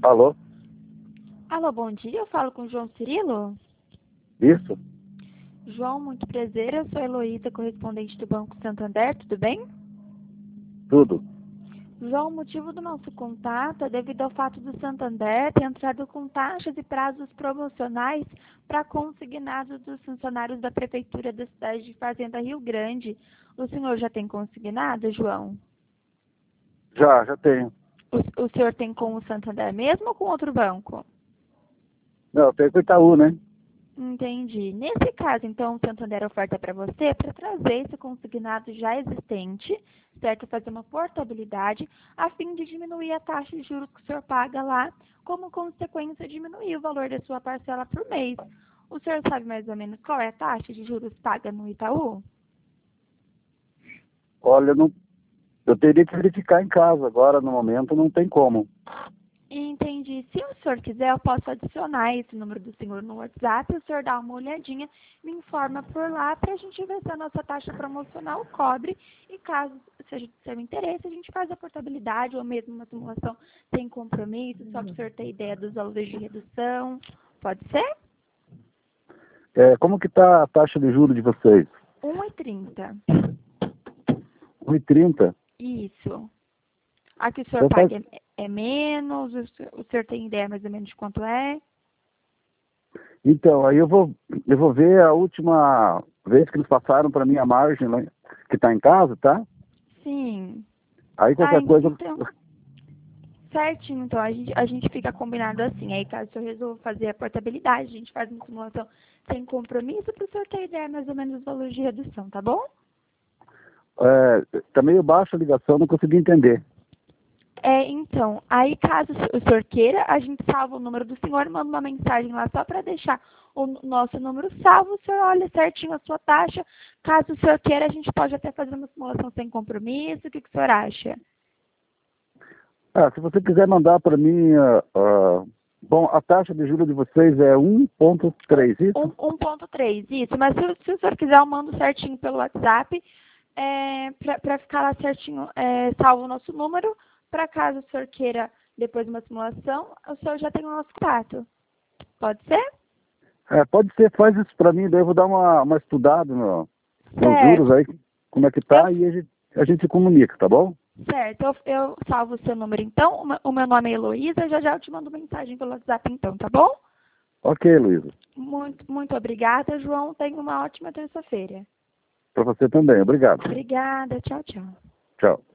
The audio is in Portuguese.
Alô? Alô, bom dia. Eu falo com o João Cirilo. Isso? João, muito prazer. Eu sou a Heloísa, correspondente do Banco Santander. Tudo bem? Tudo. João, o motivo do nosso contato é devido ao fato do Santander ter entrado com taxas e prazos promocionais para consignados dos funcionários da Prefeitura da cidade de Fazenda Rio Grande. O senhor já tem consignado, João? Já tenho. O senhor tem com o Santander mesmo ou com outro banco? Não, eu tenho com o Itaú, né? Entendi. Nesse caso, então, o Santander oferta para você para trazer esse consignado já existente, certo? Fazer uma portabilidade, a fim de diminuir a taxa de juros que o senhor paga lá, como consequência, diminuir o valor da sua parcela por mês. O senhor sabe mais ou menos qual é a taxa de juros paga no Itaú? Olha, não, eu teria que verificar em casa. Agora, no momento, não tem como. Entendi. Se o senhor quiser, eu posso adicionar esse número do senhor no WhatsApp, o senhor dá uma olhadinha, me informa por lá para a gente ver se a nossa taxa promocional cobre e caso seja do seu interesse, a gente faz a portabilidade ou mesmo uma simulação sem compromisso, só para o senhor ter ideia dos valores de redução. Pode ser? Como que está a taxa de juros de vocês? 1,30. 1,30? Isso. A que o senhor Então faz... paga é menos? O senhor tem ideia mais ou menos de quanto é? Então, aí eu vou ver a última vez que eles passaram para mim a margem, né, que está em casa, tá? Sim. Aí qualquer coisa... Então, certinho, então a gente fica combinado assim. Aí caso o senhor resolva fazer a portabilidade, a gente faz uma simulação sem compromisso para o senhor ter ideia mais ou menos dos valores de redução, tá bom? Tá meio baixa a ligação, não consegui entender. Então, aí caso o senhor queira, a gente salva o número do senhor, manda uma mensagem lá só para deixar o nosso número salvo, o senhor olha certinho a sua taxa. Caso o senhor queira, a gente pode até fazer uma simulação sem compromisso. O que o senhor acha? Se você quiser mandar para mim... bom, a taxa de juros de vocês é 1,3, isso? 1,3, isso. Mas se o senhor quiser, eu mando certinho pelo WhatsApp, para ficar lá certinho, salvo o nosso número, para caso o senhor queira depois de uma simulação, o senhor já tem o nosso contato. Pode ser? Pode ser, faz isso para mim, daí eu vou dar uma estudada nos juros Certo. aí, como é que tá, e a gente se comunica, tá bom? Certo, eu salvo o seu número então. O meu nome é Heloísa, já eu te mando mensagem pelo WhatsApp então, tá bom? Ok, Luísa. Muito obrigada, João. Tenha uma ótima terça-feira. Para você também, obrigado. Obrigada, tchau, tchau. Tchau.